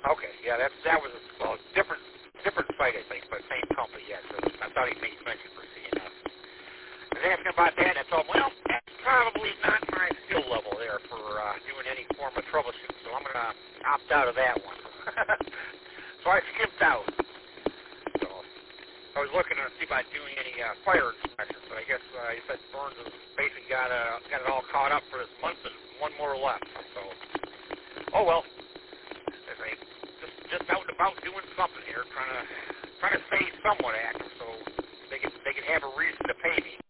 Okay, yeah, that was well different site I think, but same company. Yes, I thought he made mention for CNS. I was asking about that, and I told him, well, that's probably not my skill level there for doing any form of troubleshooting, so I'm going to opt out of that one. So I skipped out. So I was looking to see about doing any fire inspections, but I guess he said Burns has basically got it all caught up for this month and one more left. So, oh well, I say just out and about doing something here, trying to stay somewhat active, so they can have a reason to pay me.